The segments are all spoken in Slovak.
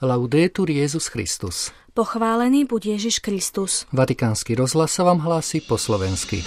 Laudetur Jesus Christus. Pochválený buď Ježiš Kristus. Vatikánsky rozhlas sa vám hlási po slovensky.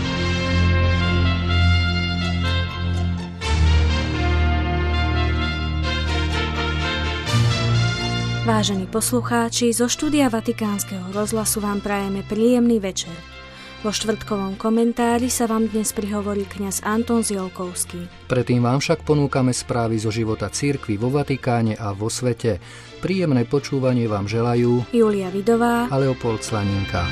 Vážení poslucháči, zo štúdia Vatikánskeho rozhlasu vám prajeme príjemný večer. Vo štvrtkovom komentári sa vám dnes prihovorí kňaz Anton Ziolkovský. Predtým vám však ponúkame správy zo života cirkvi vo Vatikáne a vo svete. Príjemné počúvanie vám želajú Julia Vidová a Leopold Slaninka.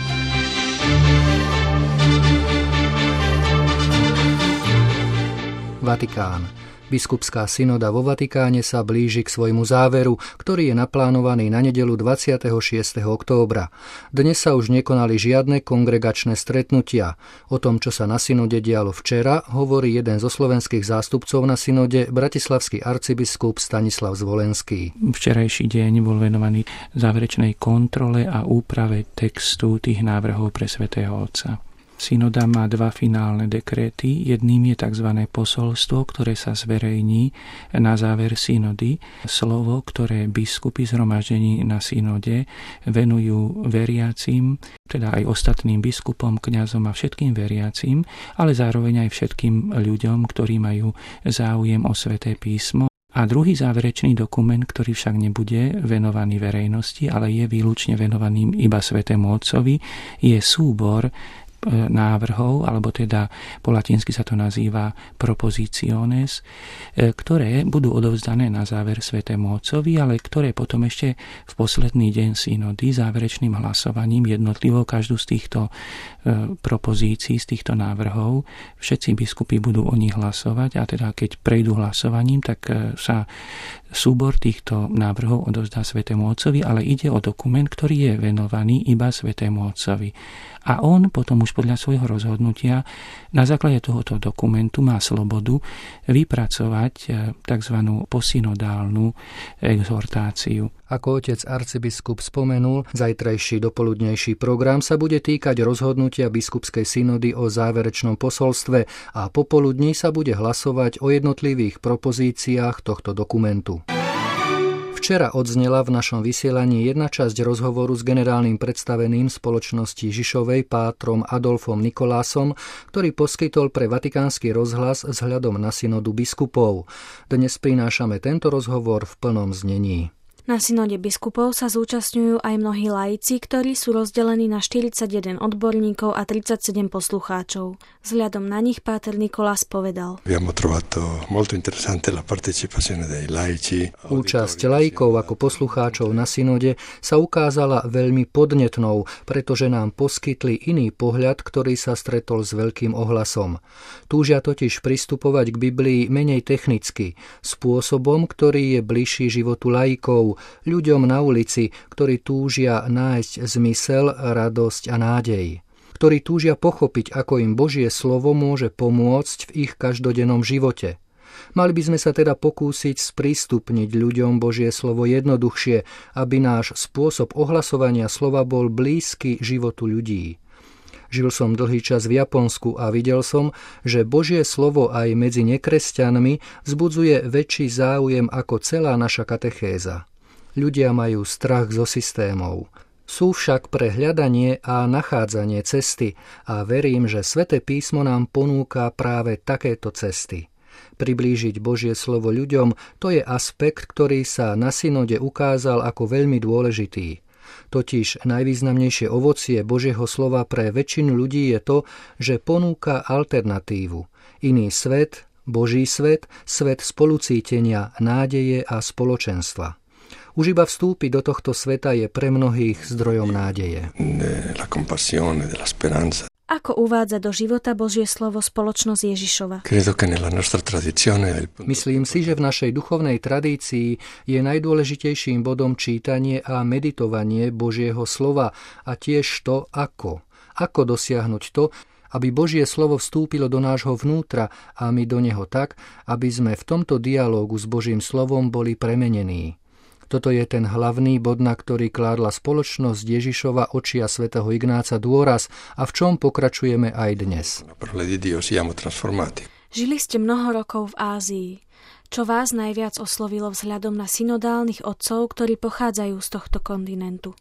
Vatikán. Biskupská synoda vo Vatikáne sa blíži k svojmu záveru, ktorý je naplánovaný na nedeľu 26. októbra. Dnes sa už nekonali žiadne kongregačné stretnutia. O tom, čo sa na synode dialo včera, hovorí jeden zo slovenských zástupcov na synode, bratislavský arcibiskup Stanislav Zvolenský. Včerajší deň bol venovaný záverečnej kontrole a úprave textu tých návrhov pre svätého Otca. Synoda má dva finálne dekréty. Jedným je tzv. Posolstvo, ktoré sa zverejní na záver synody. Slovo, ktoré biskupy zhromaždení na synode venujú veriacim, teda aj ostatným biskupom, kňazom a všetkým veriacim, ale zároveň aj všetkým ľuďom, ktorí majú záujem o Sväté písmo. A druhý záverečný dokument, ktorý však nebude venovaný verejnosti, ale je výlučne venovaný iba Svätému Otcovi, je súbor návrhov, alebo teda po latinsky sa to nazýva propositiones, ktoré budú odovzdané na záver Svätému Otcovi, ale ktoré potom ešte v posledný deň synody záverečným hlasovaním jednotlivo každú z týchto propozícií, z týchto návrhov, všetci biskupy budú o nich hlasovať a teda keď prejdú hlasovaním, tak sa súbor týchto návrhov odovzdá Svätému Otcovi, ale ide o dokument, ktorý je venovaný iba Svätému Otcovi. A on potom už podľa svojho rozhodnutia na základe tohoto dokumentu má slobodu vypracovať tzv. Posynodálnu exhortáciu. Ako otec arcibiskup spomenul, zajtrajší dopoludnejší program sa bude týkať rozhodnutia biskupskej synody o záverečnom posolstve a popoludní sa bude hlasovať o jednotlivých propozíciách tohto dokumentu. Včera odznela v našom vysielaní jedna časť rozhovoru s generálnym predstaveným spoločnosti Žišovej pátrom Adolfom Nikolásom, ktorý poskytol pre Vatikánsky rozhlas vzhľadom na synodu biskupov. Dnes prinášame tento rozhovor v plnom znení. Na synode biskupov sa zúčastňujú aj mnohí laici, ktorí sú rozdelení na 41 odborníkov a 37 poslucháčov. Vzhľadom na nich páter Nikolás povedal: Účasť laikov ako poslucháčov na synode sa ukázala veľmi podnetnou, pretože nám poskytli iný pohľad, ktorý sa stretol s veľkým ohlasom. Túžia totiž pristupovať k Biblii menej technicky, spôsobom, ktorý je bližší životu laikov, ľuďom na ulici, ktorí túžia nájsť zmysel, radosť a nádej. Ktorí túžia pochopiť, ako im Božie slovo môže pomôcť v ich každodennom živote. Mali by sme sa teda pokúsiť sprístupniť ľuďom Božie slovo jednoduchšie, aby náš spôsob ohlasovania slova bol blízky životu ľudí. Žil som dlhý čas v Japonsku a videl som, že Božie slovo aj medzi nekresťanmi vzbudzuje väčší záujem ako celá naša katechéza. Ľudia majú strach zo systémov. Sú však pre hľadanie a nachádzanie cesty a verím, že Sväté písmo nám ponúka práve takéto cesty. Priblížiť Božie slovo ľuďom, to je aspekt, ktorý sa na synode ukázal ako veľmi dôležitý. Totiž najvýznamnejšie ovocie Božieho slova pre väčšinu ľudí je to, že ponúka alternatívu. Iný svet, Boží svet, svet spolucítenia, nádeje a spoločenstva. Už iba vstúpiť do tohto sveta je pre mnohých zdrojom nádeje. Ako uvádza do života Božie slovo spoločnosť Ježišova? Myslím si, že v našej duchovnej tradícii je najdôležitejším bodom čítanie a meditovanie Božieho slova a tiež to, ako dosiahnuť to, aby Božie slovo vstúpilo do nášho vnútra a my do neho tak, aby sme v tomto dialógu s Božím slovom boli premenení. Toto je ten hlavný bod, na ktorý kládla spoločnosť Ježišova Očia svätého Ignáca dôraz a v čom pokračujeme aj dnes. Žili ste mnoho rokov v Ázii. Čo vás najviac oslovilo vzhľadom na synodálnych otcov, ktorí pochádzajú z tohto kontinentu?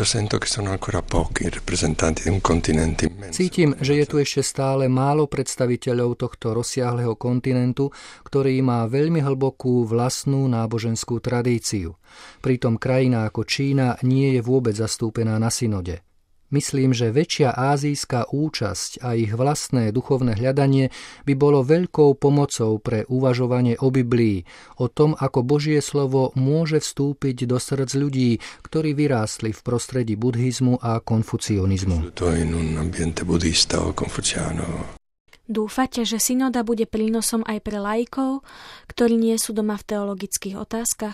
Cítim, že je tu ešte stále málo predstaviteľov tohto rozsiahleho kontinentu, ktorý má veľmi hlbokú vlastnú náboženskú tradíciu. Pritom krajina ako Čína nie je vôbec zastúpená na synode. Myslím, že väčšia ázijská účasť a ich vlastné duchovné hľadanie by bolo veľkou pomocou pre uvažovanie o Biblii, o tom, ako Božie slovo môže vstúpiť do srdc ľudí, ktorí vyrástli v prostredí buddhizmu a konfucionizmu. Dúfate, že synoda bude prínosom aj pre laikov, ktorí nie sú doma v teologických otázkach?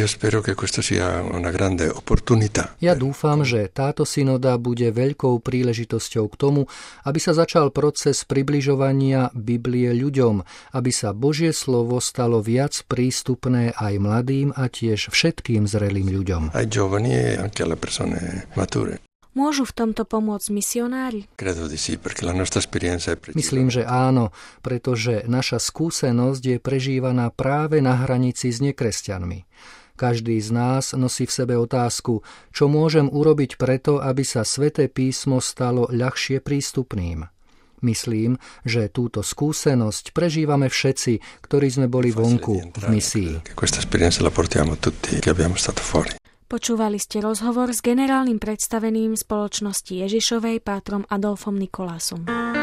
Ja dúfam, že táto synoda bude veľkou príležitosťou k tomu, aby sa začal proces približovania Biblie ľuďom, aby sa Božie slovo stalo viac prístupné aj mladým a tiež všetkým zrelým ľuďom. Môžu v tomto pomôcť misionári? Myslím, že áno, pretože naša skúsenosť je prežívaná práve na hranici s nekresťanmi. Každý z nás nosí v sebe otázku, čo môžem urobiť preto, aby sa Sväté písmo stalo ľahšie prístupným. Myslím, že túto skúsenosť prežívame všetci, ktorí sme boli vonku v misii. Počúvali ste rozhovor s generálnym predstaveným spoločnosti Ježišovej pátrom Adolfom Nikolásom.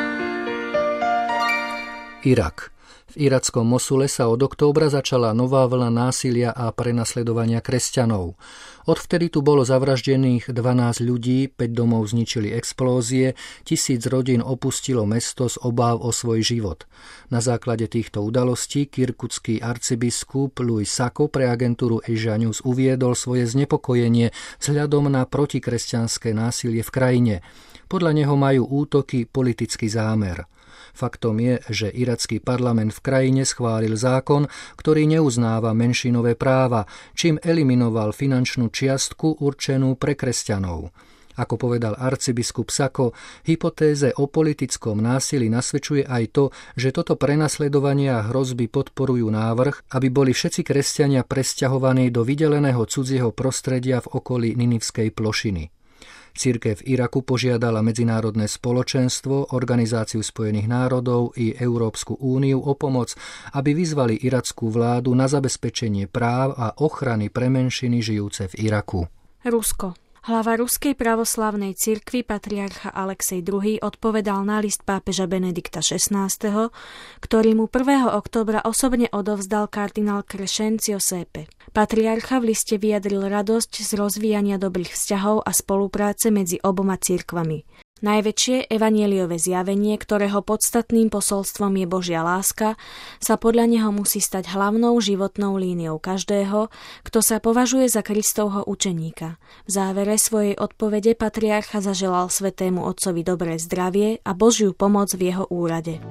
Irak. V irackom Mosule sa od októbra začala nová vlna násilia a prenasledovania kresťanov. Odvtedy tu bolo zavraždených 12 ľudí, 5 domov zničili explózie, 1000 rodín opustilo mesto z obáv o svoj život. Na základe týchto udalostí kirkutský arcibiskup Louis Sako pre agentúru Asia News uviedol svoje znepokojenie vzhľadom na protikresťanské násilie v krajine. Podľa neho majú útoky politický zámer. Faktom je, že iracký parlament v krajine schválil zákon, ktorý neuznáva menšinové práva, čím eliminoval finančnú čiastku určenú pre kresťanov. Ako povedal arcibiskup Sako, hypotéze o politickom násilí nasvedčuje aj to, že toto prenasledovanie a hrozby podporujú návrh, aby boli všetci kresťania presťahovaní do vydeleného cudzieho prostredia v okolí Ninivskej plošiny. Cirkev v Iraku požiadala medzinárodné spoločenstvo, Organizáciu spojených národov i Európsku úniu o pomoc, aby vyzvali irackú vládu na zabezpečenie práv a ochrany pre menšiny žijúce v Iraku. Rusko. Hlava Ruskej pravoslavnej cirkvi patriarcha Alexej II odpovedal na list pápeža Benedikta XVI, ktorý mu 1. októbra osobne odovzdal kardinál Crescencio Sepe. Patriarcha v liste vyjadril radosť z rozvíjania dobrých vzťahov a spolupráce medzi oboma cirkvami. Najväčšie evanjeliové zjavenie, ktorého podstatným posolstvom je Božia láska, sa podľa neho musí stať hlavnou životnou líniou každého, kto sa považuje za Kristovho učeníka. V závere svojej odpovede patriarcha zaželal Svätému Otcovi dobré zdravie a Božiu pomoc v jeho úrade.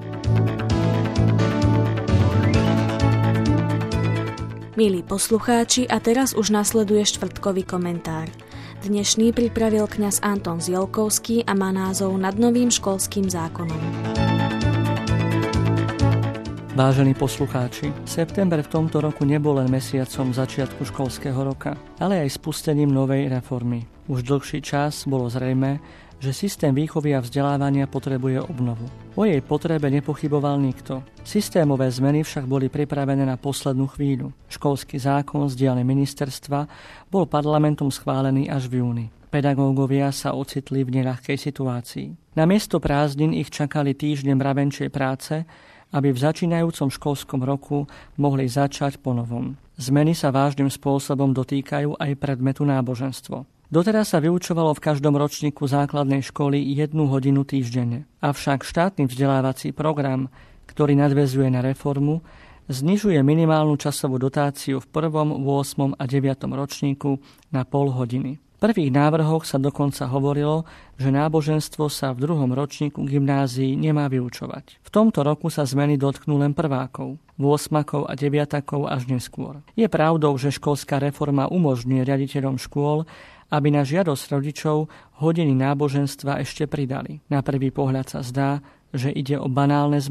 Milí poslucháči, a teraz už nasleduje štvrtkový komentár. Dnešný pripravil kňaz Anton Zielkovský a má názov Nad novým školským zákonom. Vážení poslucháči, september v tomto roku nebol len mesiacom začiatku školského roka, ale aj spustením novej reformy. Už dlhší čas bolo zrejmé, že systém výchovy a vzdelávania potrebuje obnovu. O jej potrebe nepochyboval nikto. Systémové zmeny však boli pripravené na poslednú chvíľu. Školský zákon z dielne ministerstva bol parlamentom schválený až v júni. Pedagógovia sa ocitli v neľahkej situácii. Namiesto prázdnin ich čakali týždne mravenčej práce, aby v začínajúcom školskom roku mohli začať ponovom. Zmeny sa vážnym spôsobom dotýkajú aj predmetu náboženstvo. Doteraz sa vyučovalo v každom ročníku základnej školy 1 hodinu týždenne. Avšak štátny vzdelávací program, ktorý nadväzuje na reformu, znižuje minimálnu časovú dotáciu v 1., 8. a 9. ročníku na pol hodiny. V prvých návrhoch sa dokonca hovorilo, že náboženstvo sa v 2. ročníku gymnázií nemá vyučovať. V tomto roku sa zmeny dotknú len prvákov, 8. a 9. až neskôr. Je pravdou, že školská reforma umožňuje riaditeľom škôl, aby na žiadosť rodičov hodiny náboženstva ešte pridali. Na prvý pohľad sa zdá, že ide o banálne zmeny.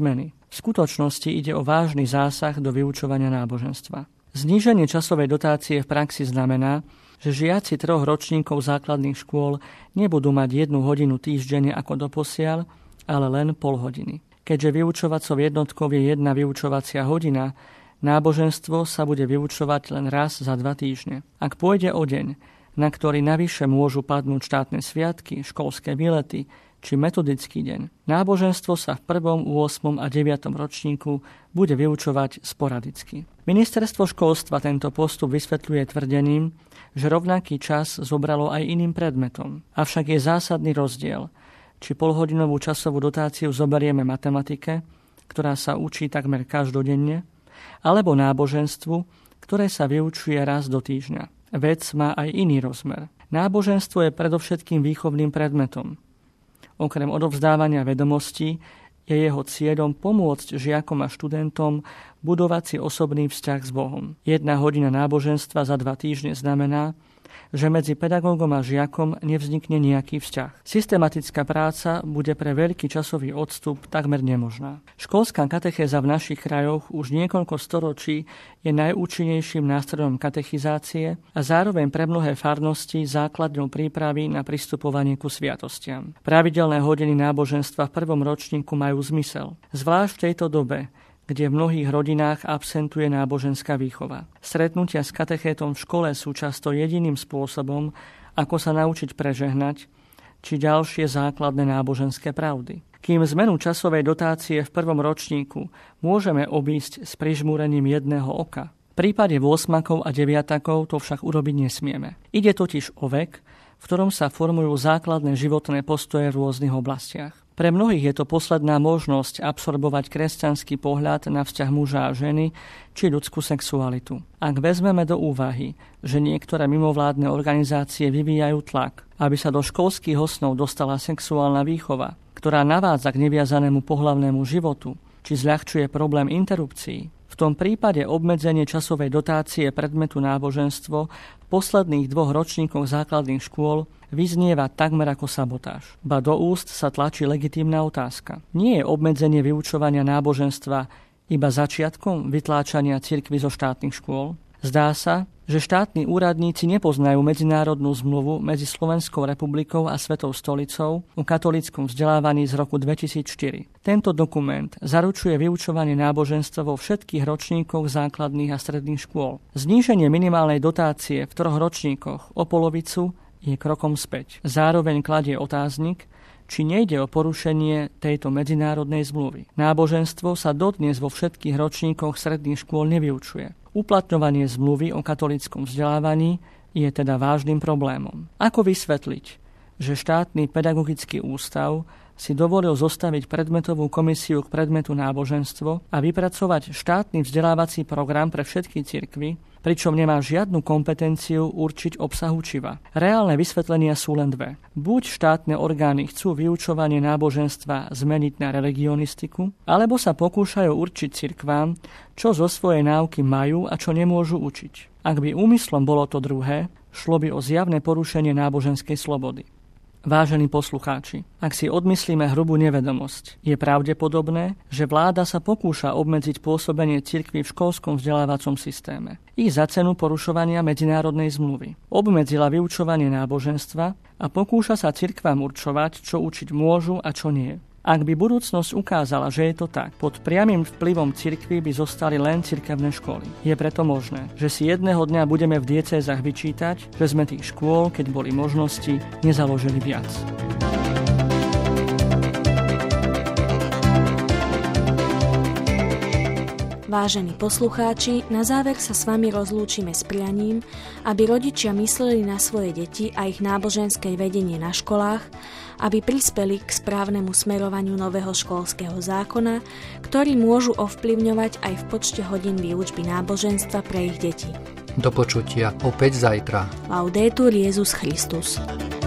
V skutočnosti ide o vážny zásah do vyučovania náboženstva. Zníženie časovej dotácie v praxi znamená, že žiaci 3 ročníkov základných škôl nebudú mať 1 hodinu týždenne ako doposiaľ, ale len pol hodiny. Keďže vyučovacou jednotkou je 1 vyučovacia hodina, náboženstvo sa bude vyučovať len raz za 2 týždne. Ak pôjde o deň, na ktorý navyše môžu padnúť štátne sviatky, školské výlety či metodický deň, náboženstvo sa v 1., 8. a 9. ročníku bude vyučovať sporadicky. Ministerstvo školstva tento postup vysvetľuje tvrdením, že rovnaký čas zobralo aj iným predmetom. Avšak je zásadný rozdiel, či polhodinovú časovú dotáciu zoberieme matematike, ktorá sa učí takmer každodenne, alebo náboženstvu, ktoré sa vyučuje raz do týždňa. Vec má aj iný rozmer. Náboženstvo je predovšetkým výchovným predmetom. Okrem odovzdávania vedomostí je jeho cieľom pomôcť žiakom a študentom budovať si osobný vzťah s Bohom. 1 hodina náboženstva za 2 týždne znamená, že medzi pedagógom a žiakom nevznikne nejaký vzťah. Systematická práca bude pre veľký časový odstup takmer nemožná. Školská katechéza v našich krajoch už niekoľko storočí je najúčinnejším nástrojom katechizácie a zároveň pre mnohé farnosti základňou prípravy na pristupovanie ku sviatostiam. Pravidelné hodiny náboženstva v 1. ročníku majú zmysel. Zvlášť v tejto dobe, kde v mnohých rodinách absentuje náboženská výchova. Stretnutia s katechétom v škole sú často jediným spôsobom, ako sa naučiť prežehnať, či ďalšie základné náboženské pravdy. Kým zmenu časovej dotácie v 1. ročníku môžeme obísť s prižmúrením jedného oka, v prípade 8. a 9. to však urobiť nesmieme. Ide totiž o vek, v ktorom sa formujú základné životné postoje v rôznych oblastiach. Pre mnohých je to posledná možnosť absorbovať kresťanský pohľad na vzťah muža a ženy či ľudskú sexualitu. Ak vezmeme do úvahy, že niektoré mimovládne organizácie vyvíjajú tlak, aby sa do školských osnov dostala sexuálna výchova, ktorá navádza k neviazanému pohlavnému životu, či zľahčuje problém interrupcií, v tom prípade obmedzenie časovej dotácie predmetu náboženstvo v posledných 2 ročníkoch základných škôl vyznieva takmer ako sabotáž. Ba do úst sa tlačí legitímna otázka. Nie je obmedzenie vyučovania náboženstva iba začiatkom vytláčania cirkvi zo štátnych škôl? Zdá sa, že štátni úradníci nepoznajú medzinárodnú zmluvu medzi Slovenskou republikou a Svetou stolicou o katolíckom vzdelávaní z roku 2004. Tento dokument zaručuje vyučovanie náboženstva vo všetkých ročníkoch základných a stredných škôl. Zníženie minimálnej dotácie v 3 ročníkoch o polovicu je krokom späť. Zároveň kladie otáznik, či nejde o porušenie tejto medzinárodnej zmluvy. Náboženstvo sa dodnes vo všetkých ročníkoch stredných škôl nevyučuje. Uplatňovanie zmluvy o katolíckom vzdelávaní je teda vážnym problémom. Ako vysvetliť, že štátny pedagogický ústav si dovolil zostaviť predmetovú komisiu k predmetu náboženstvo a vypracovať štátny vzdelávací program pre všetky cirkvi, pričom nemá žiadnu kompetenciu určiť obsah učiva. Reálne vysvetlenia sú len 2. Buď štátne orgány chcú vyučovanie náboženstva zmeniť na religionistiku, alebo sa pokúšajú určiť cirkvám, čo zo svojej náuky majú a čo nemôžu učiť. Ak by úmyslom bolo to druhé, šlo by o zjavné porušenie náboženskej slobody. Vážení poslucháči, ak si odmyslíme hrubú nevedomosť, je pravdepodobné, že vláda sa pokúša obmedziť pôsobenie cirkvi v školskom vzdelávacom systéme. Ich za cenu porušovania medzinárodnej zmluvy. Obmedzila vyučovanie náboženstva a pokúša sa cirkvám určovať, čo učiť môžu a čo nie. Ak by budúcnosť ukázala, že je to tak, pod priamym vplyvom cirkvi by zostali len cirkevné školy. Je preto možné, že si jedného dňa budeme v diecézach vyčítať, že sme tých škôl, keď boli možnosti, nezaložili viac. Vážení poslucháči, na záver sa s vami rozlúčime s prianím, aby rodičia mysleli na svoje deti a ich náboženské vedenie na školách, aby prispeli k správnemu smerovaniu nového školského zákona, ktorý môžu ovplyvňovať aj v počte hodín výučby náboženstva pre ich deti. Do počutia opäť zajtra. Laudetur Jesus Christus.